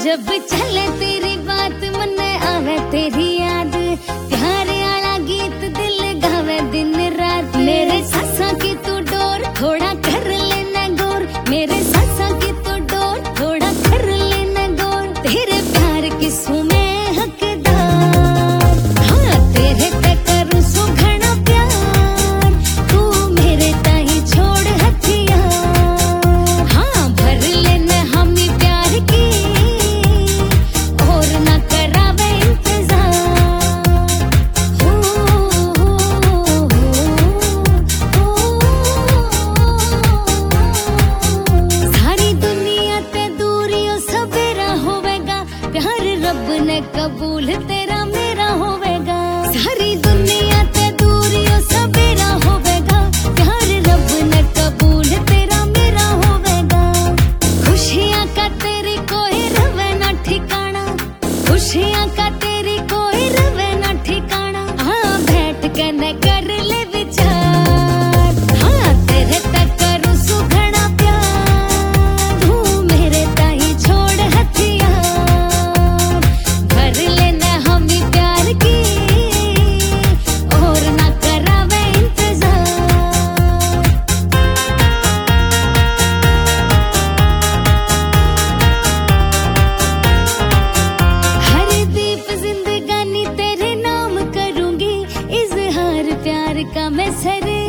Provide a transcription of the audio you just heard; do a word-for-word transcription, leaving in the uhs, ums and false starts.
जब चले तेरी बात मन आवे तेरी याद, प्यार आला गीत दिल गावे दिन रात। मेरे सासा की तू डोर थोड़ा कर लेना गौर, मेरे सासा की तू डोर थोड़ा कर लेना गौर। तेरे प्यार की सू में हकदार, हाँ तेरे ते करूं सो घना प्यार। तू मेरे ताही छोड़ हथियार, हाँ भर लेना हमी प्यार की और ना करावे इंतजार। हो, हो, हो, हो। सारी दुनिया ते दूरियों सवेरा होवेगा, प्यार रब ने कबूल तेरा मेरा होवेगा। सारी दुनिया ते दूरियों सवेरा होवेगा, प्यार रब ने कबूल तेरा मेरा होवेगा। खुशियां का तेरी कोई रवे ना ठिकाना, खुशियां का तेरी कोई रवे ना ठिकाना। हाँ बैठ के न कर ले विचार, हाँ तेरे तक करूं सुघना प्यार। तू मेरे ताही छोड़ हथियार, भर लेना हमी प्यार की और ना करावे इंतजार। हर दीप जिंदगानी तेरे नाम करूंगी, इजहार प्यार का मैं सरे